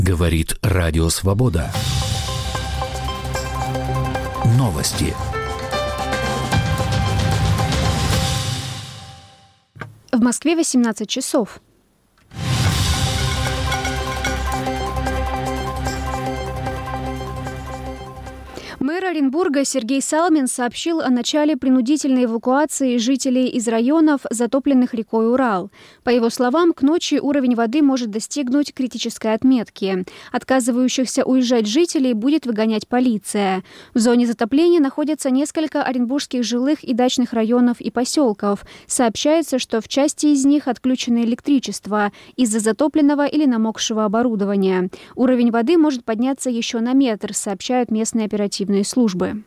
Говорит Радио Свобода. Новости. В Москве 18 часов. Мэр Оренбурга Сергей Салмин сообщил о начале принудительной эвакуации жителей из районов, затопленных рекой Урал. По его словам, к ночи уровень воды может достигнуть критической отметки. Отказывающихся уезжать жителей будет выгонять полиция. В зоне затопления находятся несколько оренбургских жилых и дачных районов и поселков. Сообщается, что в части из них отключено электричество из-за затопленного или намокшего оборудования. Уровень воды может подняться еще на метр, сообщают местные оперативные службы.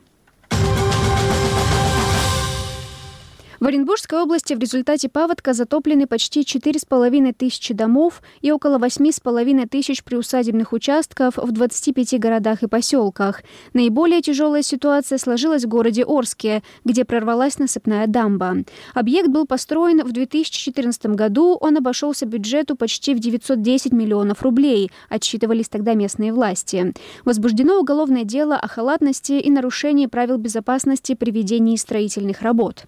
В Оренбургской области в результате паводка затоплены почти 4,5 тысячи домов и около 8,5 тысяч приусадебных участков в 25 городах и поселках. Наиболее тяжелая ситуация сложилась в городе Орске, где прорвалась насыпная дамба. Объект был построен в 2014 году, он обошелся бюджету почти в 910 миллионов рублей, отсчитывались тогда местные власти. Возбуждено уголовное дело о халатности и нарушении правил безопасности при ведении строительных работ.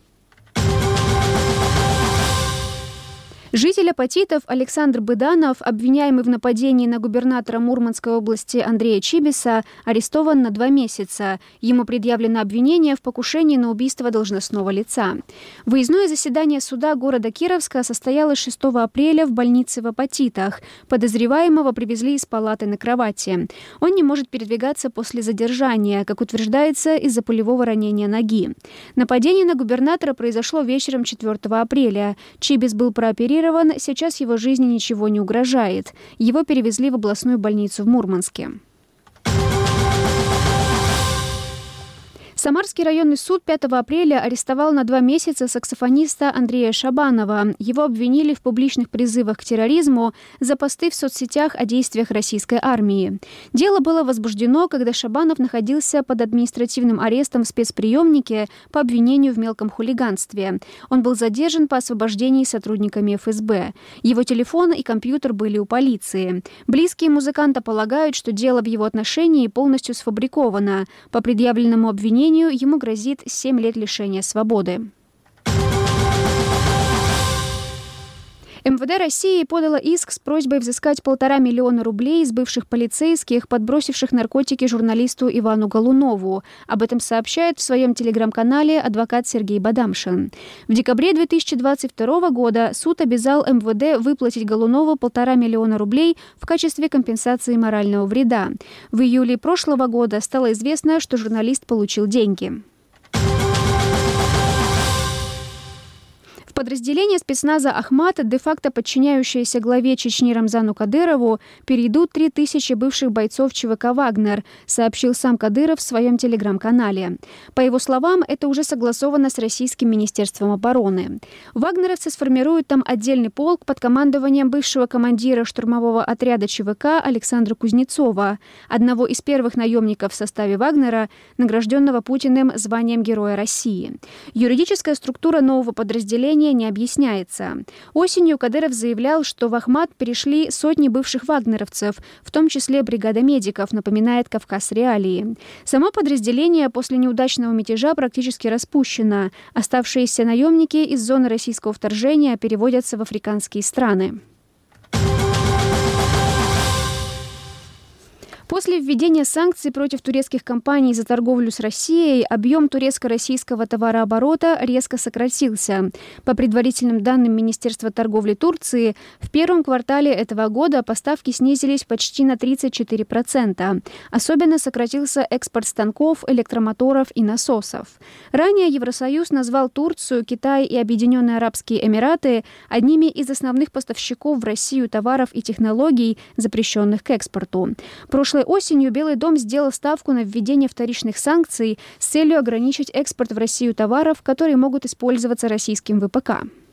Житель Апатитов Александр Быданов, обвиняемый в нападении на губернатора Мурманской области Андрея Чибиса, арестован на 2 месяца. Ему предъявлено обвинение в покушении на убийство должностного лица. Выездное заседание суда города Кировска состоялось 6 апреля в больнице в Апатитах. Подозреваемого привезли из палаты на кровати. Он не может передвигаться после задержания, как утверждается, из-за пулевого ранения ноги. Нападение на губернатора произошло вечером 4 апреля. Чибис был прооперирован. Сейчас его жизни ничего не угрожает. Его перевезли в областную больницу в Мурманске. Самарский районный суд 5 апреля арестовал на 2 месяца саксофониста Андрея Шабанова. Его обвинили в публичных призывах к терроризму за посты в соцсетях о действиях российской армии. Дело было возбуждено, когда Шабанов находился под административным арестом в спецприемнике по обвинению в мелком хулиганстве. Он был задержан по освобождении сотрудниками ФСБ. Его телефон и компьютер были у полиции. Близкие музыканта полагают, что дело в его отношении полностью сфабриковано. По предъявленному обвинению ему грозит 7 лет лишения свободы. МВД России подало иск с просьбой взыскать 1,5 миллиона рублей с бывших полицейских, подбросивших наркотики журналисту Ивану Голунову. Об этом сообщает в своем телеграм-канале адвокат Сергей Бадамшин. В декабре 2022 года суд обязал МВД выплатить Голунову 1,5 миллиона рублей в качестве компенсации морального вреда. В июле прошлого года стало известно, что журналист получил деньги. Подразделения спецназа «Ахмат», де-факто подчиняющиеся главе Чечни Рамзану Кадырову, перейдут 3000 бывших бойцов ЧВК «Вагнер», сообщил сам Кадыров в своем телеграм-канале. По его словам, это уже согласовано с Российским министерством обороны. Вагнеровцы сформируют там отдельный полк под командованием бывшего командира штурмового отряда ЧВК Александра Кузнецова, одного из первых наемников в составе «Вагнера», награжденного Путиным званием Героя России. Юридическая структура нового подразделения не объясняется. Осенью Кадыров заявлял, что в Ахмат перешли сотни бывших вагнеровцев, в том числе бригада медиков, напоминает «Кавказ Реалии». Само подразделение после неудачного мятежа практически распущено. Оставшиеся наемники из зоны российского вторжения переводятся в африканские страны. После введения санкций против турецких компаний за торговлю с Россией объем турецко-российского товарооборота резко сократился. По предварительным данным Министерства торговли Турции, в первом квартале этого года поставки снизились почти на 34%. Особенно сократился экспорт станков, электромоторов и насосов. Ранее Евросоюз назвал Турцию, Китай и Объединенные Арабские Эмираты одними из основных поставщиков в Россию товаров и технологий, запрещенных к экспорту. Прошлой осенью Белый дом сделал ставку на введение вторичных санкций с целью ограничить экспорт в Россию товаров, которые могут использоваться российским ВПК.